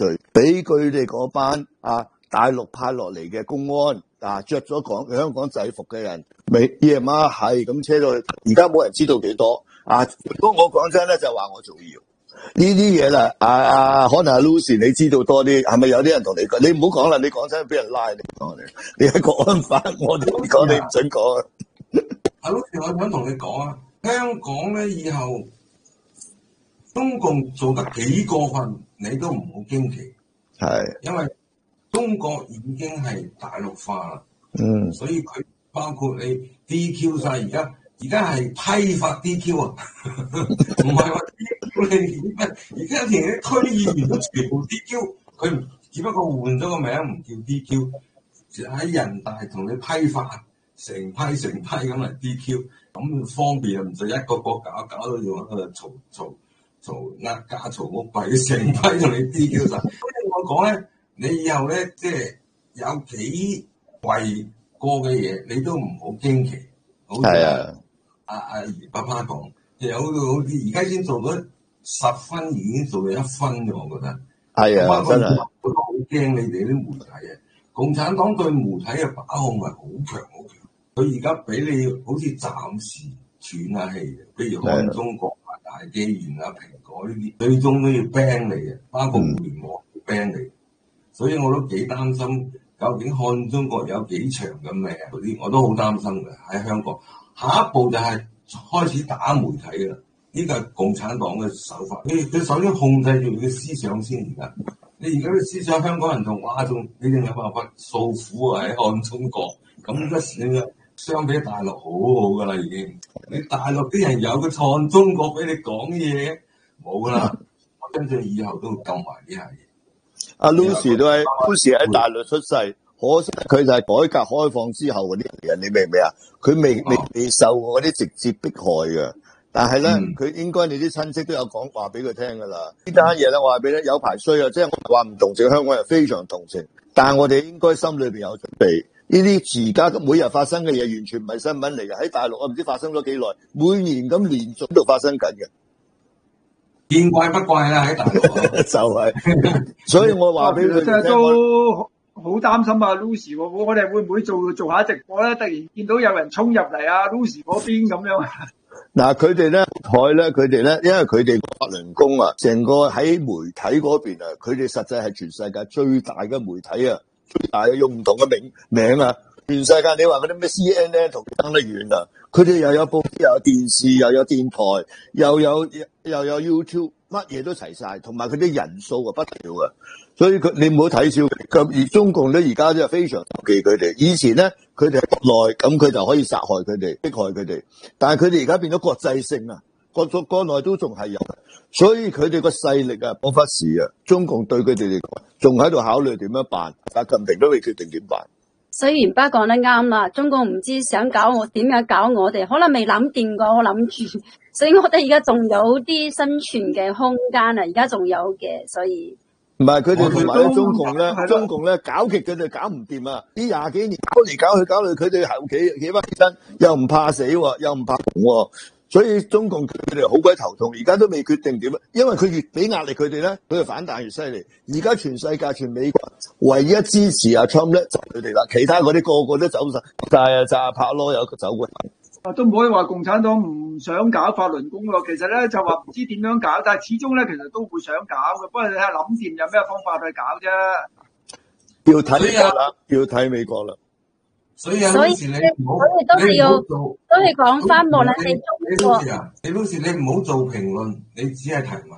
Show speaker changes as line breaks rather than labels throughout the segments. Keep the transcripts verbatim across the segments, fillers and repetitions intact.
罪，俾佢哋嗰班啊大陸派落嚟嘅公安啊，着咗港香港制服嘅人，未夜晚係咁車到去，而家冇人知道幾多啊！如果我講真咧，就話我造謠呢啲嘢啦。啊啊，可能阿 Lucy 你知道多啲，係咪有啲人同你講？你唔好講啦，你講真俾人拉你講你，你喺國安法，我哋講你唔准講啊！
阿 Lucy，我想同你講啊，香港咧以後中共做得幾過分，你都唔好驚奇，係因為中國已經係大陸化啦，嗯，所以佢包括你 D Q 晒，而家而家係批發 D Q 啊，唔係話 D Q 你而家而家連啲區議員都全部 D Q， 佢只不過換咗個名唔叫 D Q， 喺人大同你批發成批成批咁嚟 D Q， 咁方便啊，唔使一個個搞搞到要喺度嘈嘈嘈呃家嘈屋幣，成批同你 D Q 晒。所以我講咧。你以後咧，即係有幾貴過嘅嘢，你都唔好驚奇。好似啊，阿阿余伯爸講，有好似而家已經做咗十分，已經做咗一分嘅，我覺得。係啊，真係。我都好驚你哋啲媒體啊！共產黨對媒體嘅把控係好強好強。佢而家俾你好似暫時斷下氣嘅，譬如看中國啊、大紀元啊、蘋果呢啲，最終都要 ban 你嘅，包括互聯網要 ban 你。所以我都幾擔心，究竟看中國有幾長嘅命嗰啲，我都好擔心嘅喺香港。下一步就係開始打媒體嘅啦，呢個係共產黨嘅手法。你佢首先控制住你嘅思想先，而家你而家嘅思想，香港人仲哇仲你哋有辦法訴苦啊喺看中國，咁一你相比大陸好好噶啦已經。你大陸啲人有個看中國俾你講嘢，冇噶啦，我相信以後都會禁埋呢下嘢。
阿 Lucy 都喺 Lucy 喺大陸出世，可惜佢就係改革開放之後嗰啲人，你明唔明啊？佢未未未受過嗰啲直接迫害嘅，但係咧，佢、嗯、應該你啲親戚都有講話俾佢聽噶啦。呢單嘢咧，我話俾你有排衰啊！即係我話唔同情，香港人非常同情，但係我哋應該心裏邊有準備。呢啲而家每日發生嘅嘢，完全唔係新聞嚟嘅。喺大陸我唔知發生咗幾耐，每年咁連續都發生緊嘅。
見怪不怪啦，喺大陸
就係、是，所以我話俾佢聽，
都好擔心啊 Lucy， 我我哋會唔會做做下直播咧？突然見到有人衝入嚟啊 ，Lucy 嗰邊咁樣。
嗱，佢哋咧台咧，佢哋咧，因為佢哋法輪功啊，成個喺媒體嗰邊啊，佢哋實際係全世界最大嘅媒體啊，最大嘅用唔同嘅名名啊。全世界你話嗰啲咩 C N N 同佢爭得遠啊！佢哋又有報紙，又有電視，又有電台，又有又有 YouTube， 乜嘢都齊晒，同埋佢啲人數啊不得了啊！所以佢你唔好睇笑佢，而中共咧而家真係非常妒忌佢哋。以前咧佢哋喺國內，咁佢就可以殺害佢哋，迫害佢哋，但係佢哋而家變咗國際性啊，國國國內都仲係有，所以佢哋個勢力啊，冇忽視啊！中共對佢哋嚟講，仲喺度考慮點樣辦，習近平都未決定點辦。
所以元巴講得啱啦，中共唔知想搞我點樣搞我哋，可能未諗掂過，我諗住，所以我哋而家仲有啲生存嘅空間啊，而家仲有嘅，所以
唔係佢哋同埋咧中共咧，中共咧搞極佢哋搞唔掂啊！呢廿幾年搞嚟搞去搞去，佢哋後企企翻起身，又唔怕死，又唔怕窮，所以中共佢哋好鬼頭痛，而家都未決定點啊！因為佢越俾壓力佢哋咧，佢就反彈越犀利。而家全世界全美國唯一支持阿 Trump 咧就係佢哋啦，其他嗰啲個個都走晒，但係就阿帕羅有個走過。
啊，都唔可以話共產黨唔想搞法輪功咯。其實咧就話唔知點樣搞，但係始終咧其實都會想搞嘅。不過你睇下諗掂有咩方法去搞啫。
要睇美國啦，要睇美國啦。
所以啊，
所以
你唔好，
你都係要都係講翻，無論你
你到時啊，你到時你唔好做評論，你只係提問。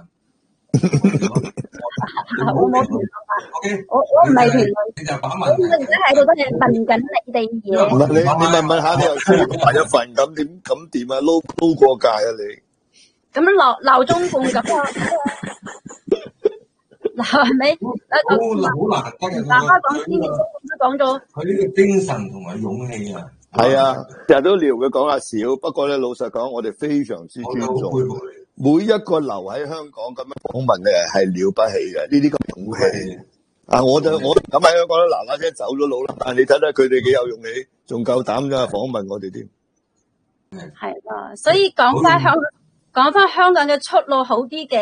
我冇評論啊，我我唔係評論，
你就把問題。
我而家喺度都係問緊你哋嘢。
唔係你你問問下，你又輸埋一份咁點咁掂啊？撈撈過界啊你！
咁鬧鬧中共咁啊！嗱，係咪？
好好難得嘅。
大家講先，都講咗。
佢呢個精神同埋勇氣啊！
係啊，成日都撩佢講下少，不過咧老實講，我哋非常之尊重每一個留喺香港咁樣訪問嘅係了不起嘅，呢啲咁勇氣啊！我就我咁喺香港都嗱嗱聲走咗路啦，但係你睇睇佢哋幾有勇氣，仲夠膽㗎訪問我哋添。
係啦，所以講翻香講翻香港嘅出路好啲嘅。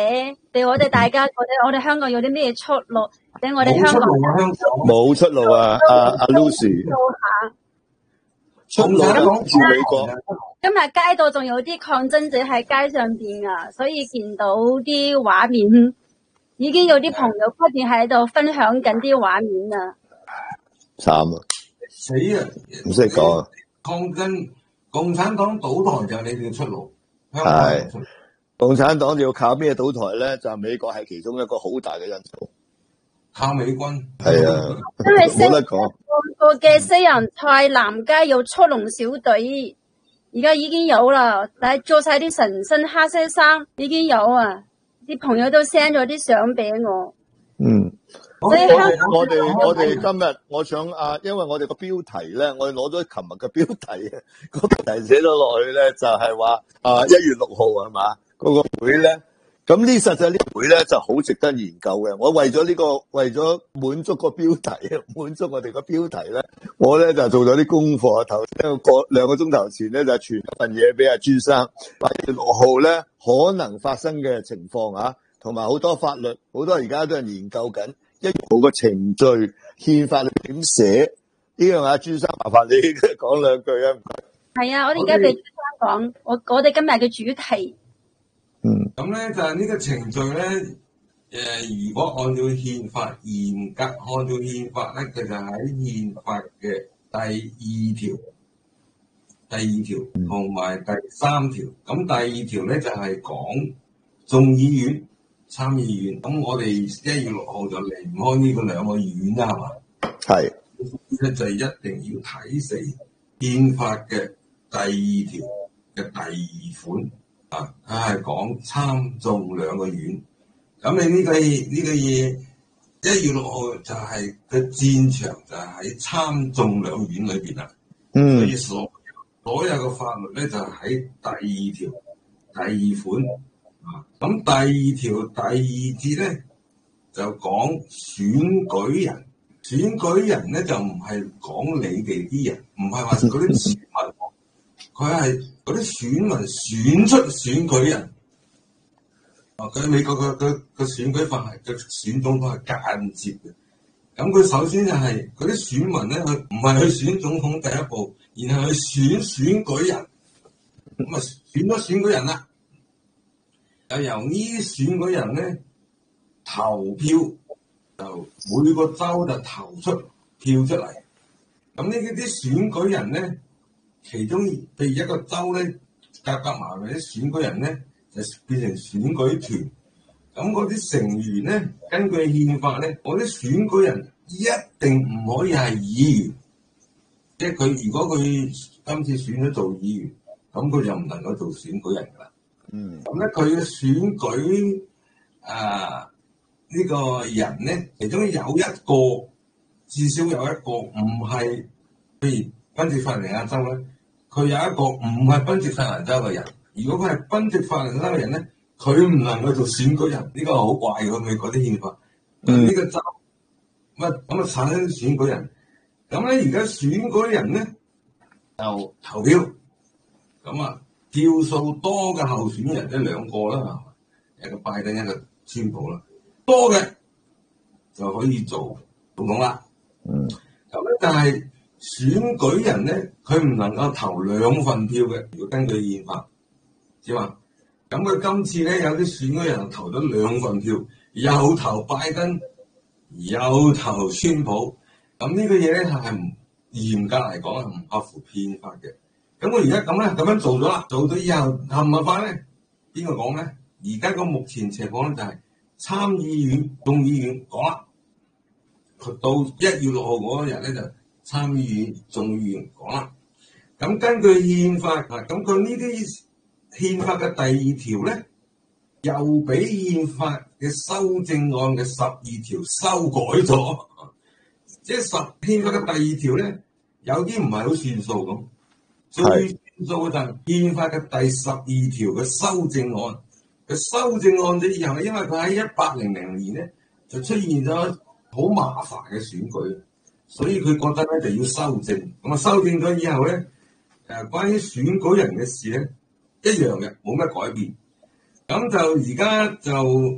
俾我哋大家覺得我哋香港有啲咩出路？俾我哋香港
冇出路啊！阿阿 Lucy，出路都住美國。
今日街道仲有啲抗爭者喺街上邊啊，所以見到啲畫面，已經有啲朋友不斷喺度分享緊啲畫面啊。
慘啊！
死啊！
唔識講啊！
抗爭，共產黨倒台就係你哋嘅出路。
係共產黨要靠咩倒台咧？就係美國係其中一個好大嘅因素。
靠美軍。
係啊，
因為
冇得講。
個嘅西洋菜南街有速龍小隊，而家已經有啦，但係做晒啲神聖黑色衫已經有啊！啲朋友都 send 咗啲相俾我。
嗯。
所以
我哋我哋我哋今日我想啊，因為我哋個標題咧，我哋攞咗琴日嘅標題啊，個標題寫咗落去咧，就係話啊一月六號係嘛嗰個會咧，咁呢實際呢個會咧就好值得研究嘅。我為咗呢個為咗滿足個標題，滿足我哋個標題咧，我咧就做咗啲功課。頭先個兩個鐘頭前咧就傳一份嘢俾阿朱生，話一月六號咧可能發生嘅情況啊，同埋好多法律，好多而家都係研究緊。一月六號個程序，憲法點寫？呢樣阿朱生麻煩你講兩句啊！唔該。
係啊，我哋而家俾朱生講，我我哋今日嘅主題。
嗯。
咁咧就係呢個程序咧，誒，如果按照憲法嚴格按照憲法咧，佢就喺憲法嘅第二條、第二條同埋第三條。咁第二條咧就係講眾議院。參議院，咁我哋一月六號就離唔開呢個兩個院啦，係嘛？係，咧就一定要睇死憲法嘅第二條嘅第二款啊，佢係講參眾兩個院。咁你呢個呢個嘢，一月六號就係個戰場就係喺參眾兩院裏邊啦。嗯，所以所所有嘅法律咧就喺第二條第二款。啊，咁第二條第二節咧就講選舉人，選舉人咧就唔係講你哋啲人，唔係話嗰啲選民，佢係嗰啲選民選出選舉人。啊，佢美國嘅嘅嘅選舉法係嘅選總統係間接嘅，咁佢首先就係嗰啲選民咧，佢唔係去選總統第一步，然後去選選舉人，咁啊選咗選舉人啦。就由呢啲選舉人咧投票，就每個州就投出票出嚟。咁呢啲選舉人咧，其中譬如一個州咧，夾夾埋埋啲選舉人咧，就變成選舉團。咁嗰啲成員咧，根據憲法咧，嗰啲選舉人一定唔可以係議員，即係佢如果佢今次選咗做議員，咁佢就唔能夠做選舉人㗎啦。嗯，咁咧佢嘅選舉啊呢、這個人咧，其中有一個至少有一個唔係，譬如賓夕法尼亞州咧，佢有一個唔係賓夕法尼亞州嘅人。如果佢係賓夕法尼亞州嘅人咧，佢唔能夠做選舉人，呢、這個好怪嘅美國啲憲法。嗯，呢個州乜咁啊產生選舉人，咁咧而家選舉人咧就投票，咁啊。票數多嘅候選人一兩個啦，一個拜登一個川普啦，多嘅就可以做總統啦。嗯，咁咧但係選舉人咧，佢唔能夠投兩份票嘅，如果根據憲法，知嘛？咁佢今次咧有啲選舉人投咗兩份票，又投拜登，又投川普，咁呢個嘢咧係唔嚴格嚟講係唔合乎憲法嘅。咁我而家咁咧，咁樣做咗啦，做咗以後合唔合法咧？邊個講咧？而家個目前情況咧就係參議院、眾議院講啦，到一月六號嗰日咧就參議院、眾議院講啦。咁根據憲法啊，咁佢呢啲憲法嘅第二條咧，又俾憲法嘅修正案嘅十二條修改咗，即係十憲法嘅第二條咧，有啲唔係好算數咁。最算數嘅就係憲法嘅第十二條嘅修正案，嘅修正案咗以後，因為佢喺一八零零年咧就出現咗好麻煩嘅選舉，所以佢覺得咧就要修正。咁啊修正咗以後咧，誒關於選舉人嘅事咧一樣嘅，冇乜改變。咁就而家就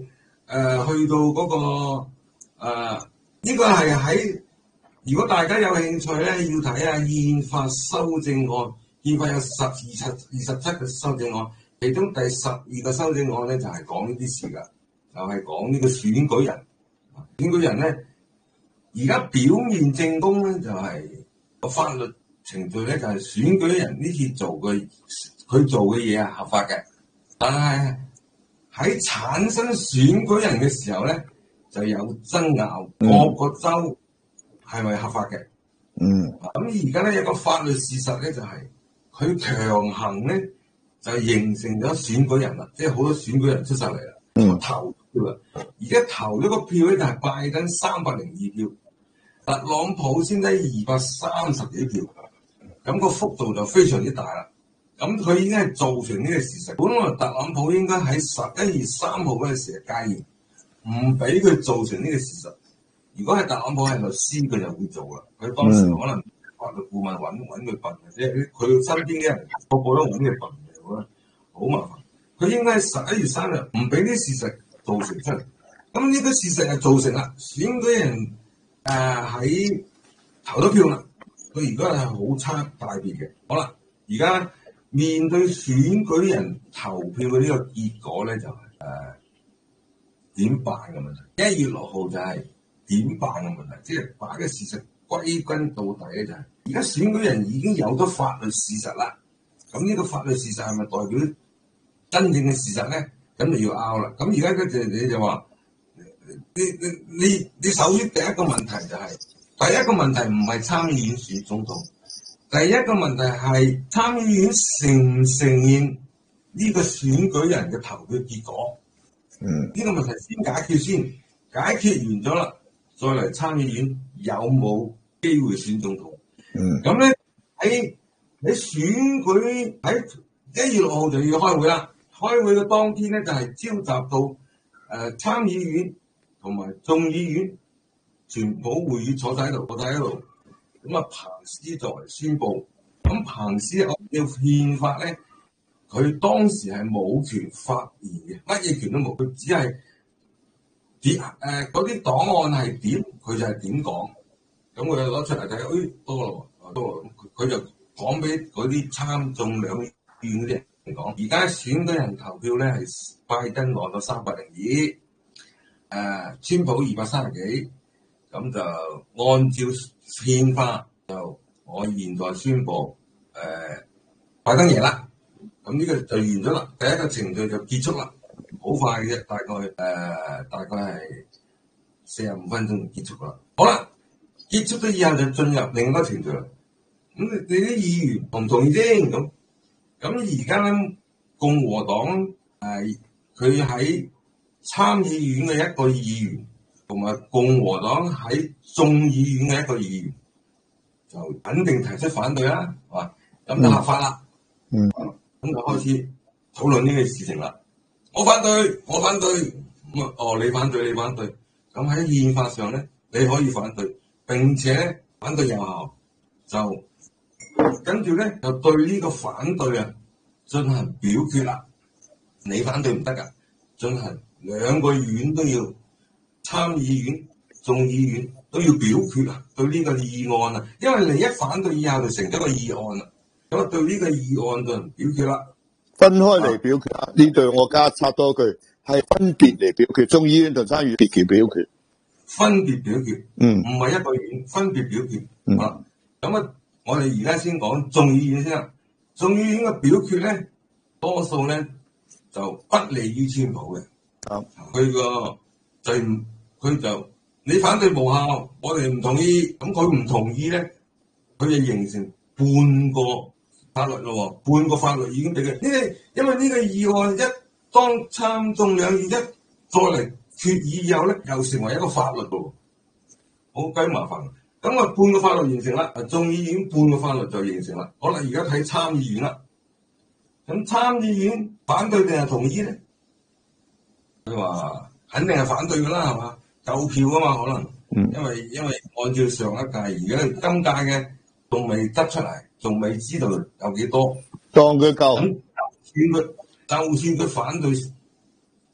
呃、去到嗰、那個誒呢、呃這個係喺如果大家有興趣咧，要睇下憲法修正案，憲法有十二七二十七個修正案，其中第十二個修正案咧就係、是、講呢啲事噶，就係、是、講呢個選舉人。選舉人咧，而家表面正宮咧就係、是、個法律程序咧就係、是、選舉人呢次做嘅佢做嘅嘢係合法嘅，但係喺產生選舉人嘅時候咧就有爭拗，各、嗯、個州係咪合法嘅？嗯，咁而家咧有個法律事實咧就係、是、佢強行咧就形成咗選舉人啦，即係好多選舉人出晒嚟啦，嗯，投票啦，而家投咗個票咧就係拜登三百零二票，特朗普先得二百三十幾票，咁、那個幅度就非常之大啦。咁佢已經係造成呢個事實。本來特朗普應該喺十一月三號嗰陣時戒嚴，唔俾佢造成呢個事實。如果係特朗普係律師，佢就會做啦。佢當時可能法律顧問揾揾佢笨嘅啫，佢身邊嘅人個個都揾佢笨嘅，好麻煩。佢應該喺十一月三日唔俾啲事實造成出嚟。咁呢個事實係造成啦，選舉人誒喺、呃、投咗票啦，佢而家係好差大別嘅。好啦，而家面對選舉人投票嘅呢個結果咧，就係誒點辦嘅問題。一月六號就係、是。點辦嘅問題，即係把個事實歸根到底咧，就係而家選舉人已經有咗法律事實啦。咁呢個法律事實係咪代表真正嘅事實咧？咁就要拗啦。咁而家佢就你就話，你你你你首先第一個問題就係、是，第一個問題唔係參議院選總統，第一個問題係參議院承唔承認呢個選舉人嘅投票結果？嗯，呢個問題先解決先，解決完咗啦。再嚟參議院有冇機會選總統？嗯，咁咧喺喺選舉喺一月六號就要開會啦。開會嘅當天咧就係、是、召集到誒、呃、參議院同埋眾議院全部會議坐喺度，坐喺度。咁啊，彭斯作為宣佈。咁彭斯按照憲法咧，佢當時係冇權發言嘅，乜嘢權都冇，佢只係。點誒嗰啲檔案係點，佢就係點講，咁佢就攞出嚟睇，誒多咯，多，佢就講俾嗰啲參眾兩院嗰啲人嚟講，而家選舉人投票咧係拜登攞到三百零二，誒川普二百三十幾，咁就按照憲法就我現在宣佈誒、呃、拜登贏啦，咁呢個就完咗啦，第一個程序就結束啦。好快嘅啫，大概誒、呃、大概係四十五分鐘就結束啦。好啦，結束咗以後就進入另一個程序啦。咁你啲議員同唔同意先？咁咁而家咧共和黨誒佢喺參議院嘅一個議員，同埋共和黨喺眾議院嘅一個議員，就肯定提出反對啦，係嘛？咁就合法啦。嗯，咁就開始討論呢個事情啦。我反對，我反對，咁啊，哦，你反對，你反對，咁喺憲法上咧，你可以反對，並且反對有效，就跟住咧就對呢個反對啊進行表決啦。你反對唔得噶，進行兩個院都要，參議院、眾議院都要表決啊，對呢個議案啊，因為你一反對以後就成咗個議案啦，咁啊對呢個議案進行表決啦。
分開嚟表決，呢度我加插多句，係分別嚟表決，眾議院同參議院別決表決，
分別表決，嗯，唔係一個院，分別表決，嗯，啊，咁啊，我哋而家先講眾議院先啦，眾議院嘅表決咧，多數咧就不利於川普嘅，啊，佢個就佢就你反對無效，我哋唔同意，咁佢唔同意咧，佢就形成半個法律咯，半個法律已經俾佢，呢個因為呢個議案一當參眾兩院一再嚟決議以後咧，又成為一個法律喎，好鬼麻煩。咁啊，半個法律形成啦，啊，眾議院半個法律就形成啦。好啦，而家睇參議院啦，咁參議院反對定係同意咧？佢話肯定係反對噶啦，係嘛？夠票啊嘛，可能，因為因為按照上一屆，而家今屆嘅仲未得出嚟。仲未知道有幾多，
當佢夠。
咁就算佢就算佢反對，就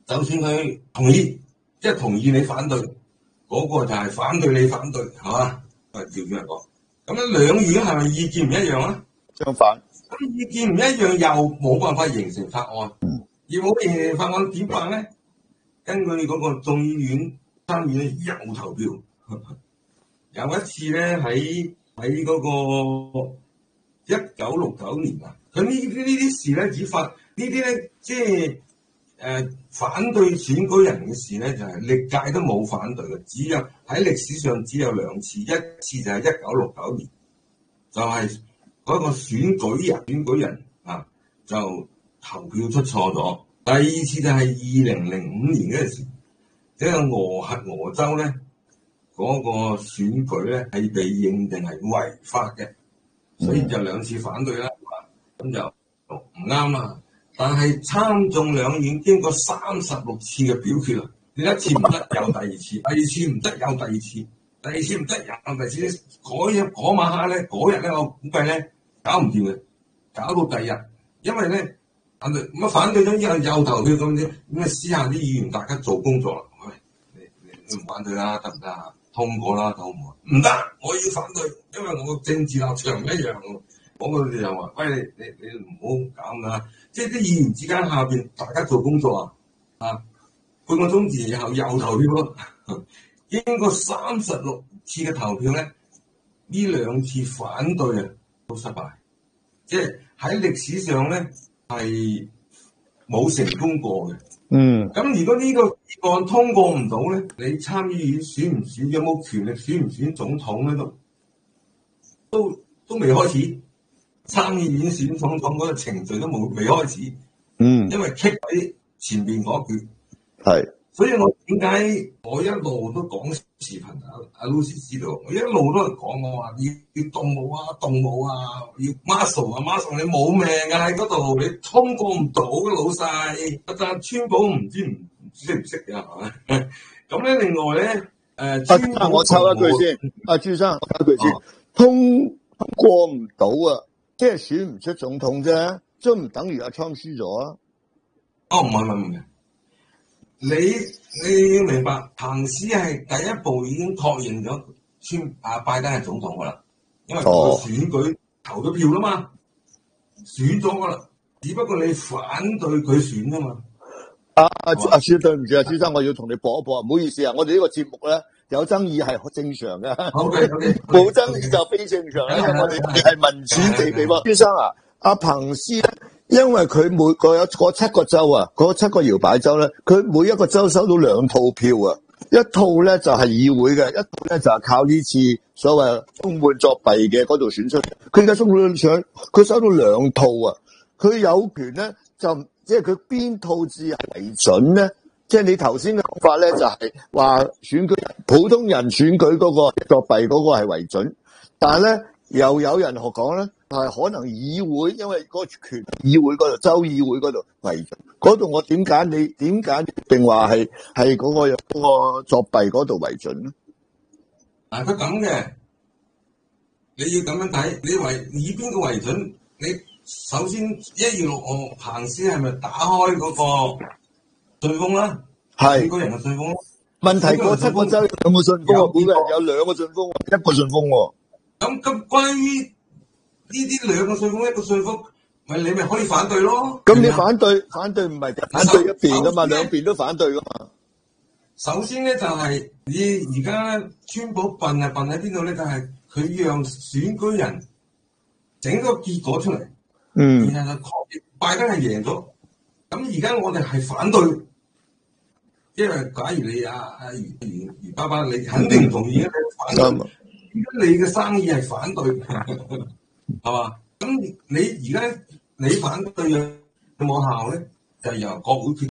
就算佢同意，即係同意你反對，嗰、那個就係反對你反對，係嘛？誒，調轉嚟講，咁樣兩院係咪意見唔一樣啊？
相反，
咁意見唔一樣又冇辦法形成法案，而冇形成法案點辦咧？根據嗰個眾議院參議院又投票，有一次咧喺喺嗰個一九六九年啊，佢呢呢啲事咧只發呢啲咧即係誒反對選舉人嘅事咧，就係、是、歷屆都冇反對嘅，只有喺歷史上只有兩次，一次就係一九六九年，就係、是、嗰個選舉人選舉人啊就投票出錯咗。第二次就係二零零五年嗰陣時，即係俄亥俄州咧嗰、那個選舉咧係被認定係違法嘅，所以就兩次反對啦，咁就唔啱啦。但係參眾兩院經過三十六次嘅表決啦，你一次唔得有第二次，第二次唔得有第二次，第二次唔得有第二次。嗰日嗰晚黑咧，嗰日咧我估計咧搞唔掂嘅，搞到第二日，因為咧。反對咁啊！反對咗之後又投票咁啫，咁啊私下啲議員大家做工作啦。喂，你你你唔反對啦，得唔得啊？通過啦，好唔好？唔得，我要反對，因為我政治立場唔一樣。我個就話：喂，你你你唔好搞啦！即係啲議員之間下邊大家做工作啊，啊半個鐘之後又投票咯。經過三十六次嘅投票咧，呢兩次反對啊都失敗，即係喺歷史上咧。係冇成功過嘅，嗯。咁如果呢個議案通過唔到咧，你參議院選唔選，有冇權力選唔選總統咧？都都都未開始，參議院選總統嗰個程序都冇未開始，嗯。因為棘喺前邊嗰橛，係。所以我點解我一路都講視頻啊？阿 Lucy 知道，我一路都係講我話要要動武啊，動武啊，要 muscle 啊 muscle， 你冇命啊喺嗰度，你通過唔到嘅老細。阿但川普唔知唔識唔識嘅係咪？咁咧另外咧，誒、呃，川普、啊、
我抽一句先，阿、啊、朱生，我抽一句先，啊、通過唔到啊，即係選唔出總統啫，都唔等於阿川輸咗啊。
哦，唔係唔係唔係。你你要明白，彭斯係第一步已經確認咗川啊拜登係總統噶啦，因為佢選舉投咗票啦嘛，選咗噶啦，只不過你反對佢選啊嘛。啊
啊啊！朱對唔住啊，朱生，我要同你搏一搏，唔好意思啊，我哋呢個節目咧有爭議係正常嘅，冇、okay, okay, 爭議就非正常，因為我哋係民主地地喎。朱生啊，阿彭斯咧。因為佢每個有嗰七個州啊，嗰七個搖擺州咧，佢每一個州收到兩套票啊，一套咧就係議會嘅，一套咧就係靠呢次所謂充滿作弊嘅嗰度選出。佢而家收到兩，佢收到兩套啊，佢有權咧就即係佢邊套至係為準咧？即係你頭先嘅講法咧，就係話選舉普通人選舉嗰個作弊嗰個係為準，但係咧又有人學講咧。係可能議會，因為嗰個權議會嗰度，州議會嗰度為準。嗰度我點解你點解定話係係嗰個嗰個作弊嗰度為準咧？
嗱，佢咁嘅，你要咁樣睇，你為以邊個為準？你首先一月六號彭斯係咪打開嗰個信封啦？係，每個人嘅信封。
問題嗰七個州有冇信封啊？每個人有兩個信封，一個信封。
咁咁關於呢啲兩個信封一個信封，咪你咪可以反對咯。
咁你反對反對唔係反對一邊噶嘛，兩邊都反對噶嘛。
首先咧就係、是、你而家咧，川普笨係笨喺邊度咧？就係、是、佢讓選舉人整個結果出嚟，嗯，然後就確認拜登係贏咗。咁而家我哋係反對，因為假如你啊啊余余余爸爸，你肯定唔同意嘅，嗯、你反對。而家你嘅生意係反對。係嘛？咁你而家你反對有冇效咧？就由國會決定。